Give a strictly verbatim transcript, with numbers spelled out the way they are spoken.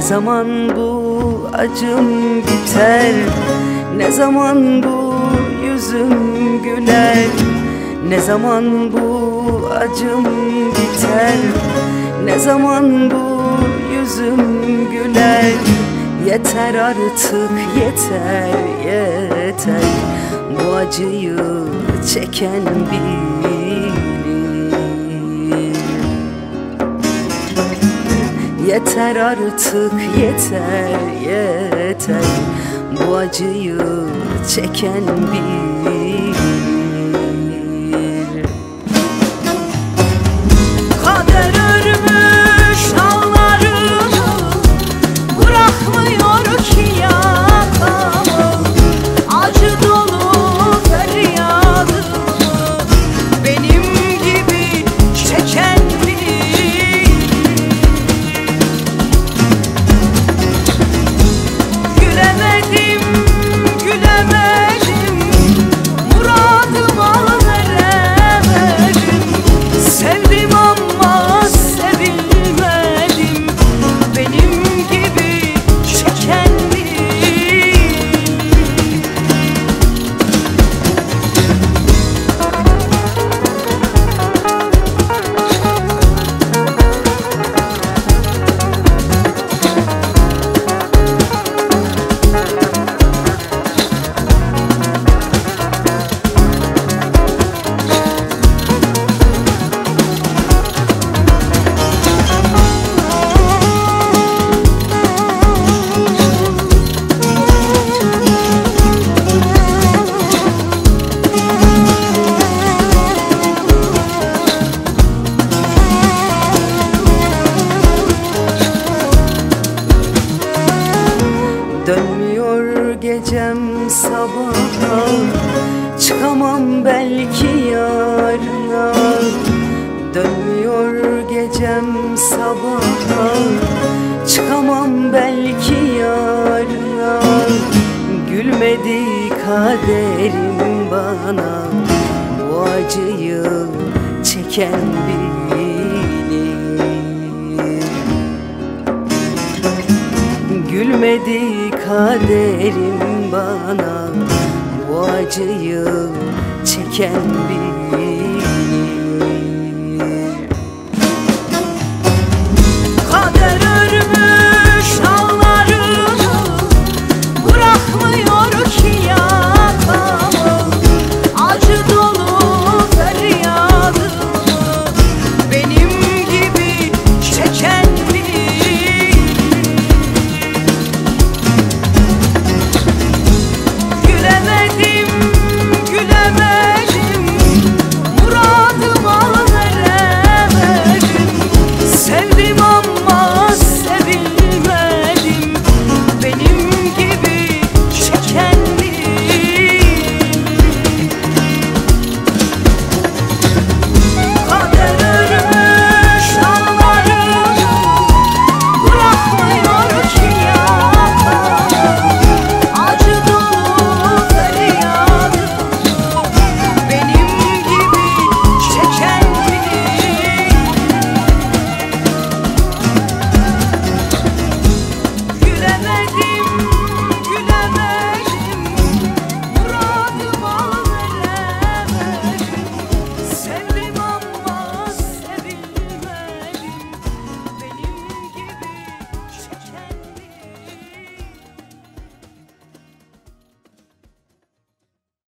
zaman bu acım biter? Ne zaman bu yüzüm güler? Ne zaman bu acım biter? Ne zaman bu yüzüm güler? Yeter artık yeter yeter, bu acıyı çeken bilir. Yeter artık yeter yeter, bu acıyı çeken bilir. Kader örmüş dallarını, bırakmıyor ki yakamı. Acı dolu feryadımı benim gibi çeken bilir. Gülemedim, gülemedim, muradıma veremedim. Sevdim ama sevilmedim, benim gibi çeken bilir. Dönmüyor gecem sabaha, çıkamam belki yarına. Dönmüyor gecem sabaha, çıkamam belki yarına. Gülmedi kaderim bana, bu acıyı çeken bilir. Gülmedi kaderim bana, bu acıyı çeken bilir.